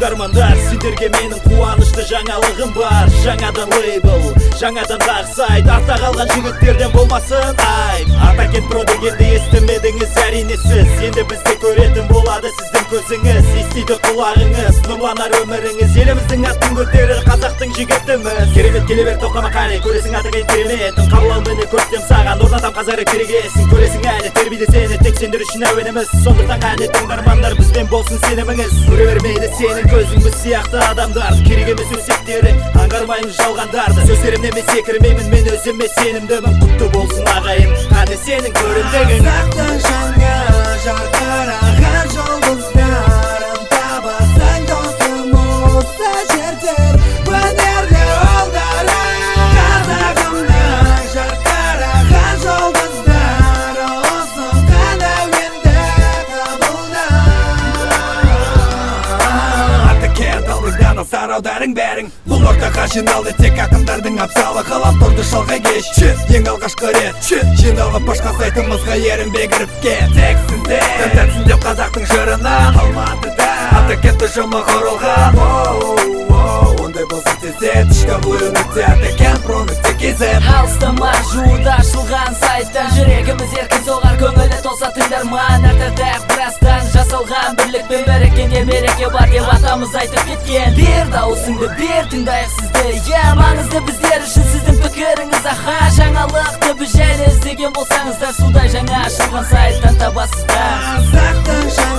тыңдармандар, сендерге менің қуанышты жаңалығым бар. Жаңадан лейбл, жаңадан дағы сайт, артта қалған жігіттерден болмасын айып. Атакен про дегенді естімедіңіз әрине сіз, енді бізді көретін болады сіздің көзіңіз, естиді құлағыңыз, нұрланар өміріңіз, еліміздің атын көтерер қазақтың жігітіміз. Керемет келе бер тоқтама қане, көресің Атакен кереметін, қабылау мені көрсем саған, орнатам қазірі керегесін, көресің әлі тербейді сені, тек сендер үшін әуеніміз. Сондықтан қане тыңдармандар, бізбен болсын сеніміңіз, көре бермейді сенің көзің біз сияқты адамдар. Керек емес өсектерің, аңғармаймыз жалғандарды, сөздерімнен мен секірмеймін, мен өзіме сенімдімін. Құтты болсын ағайын, қане сенің көрімдігің. Қазақтың жаңа жарқыраған жұлдыздарын табасың досым осы жерден өнерлі ұлдары. Қазағымның жарқыраған жұлдыздары осыған әуенді қабылда. Атакен талдыдан алсар аударың бәрің, бұл ортаға жиналды тек ақындардың абзалы. Ғаламторды шалға кеш, ең алғашқы рет жиналып башқа сайтымызға ерінбей кіріп кет. Тек сіздер тәтсін деп қазақтың жырынан Алматыда Атакен тұжымы құрылған. Ондай болсын тезет, ішкі бұл үмітте Атакен pro.kz. Алыстама жуырда ашылған сайттан, жүрегіміз еркін соғар, көңілі толса тыңдарман. Әртірдәк бірастан жасалған, бірлік пен берекеге береке бар деп атамыз айтып кеткен. Бер дауысыңды, бер тыңдайық сізді, маңызды біздер үшін сіздің пікіріңіз. Аха, жаңалықты біз жайлы іздеген болсаңыздар, судай жаңа ашылған сайттан табасыздар. Қазақтың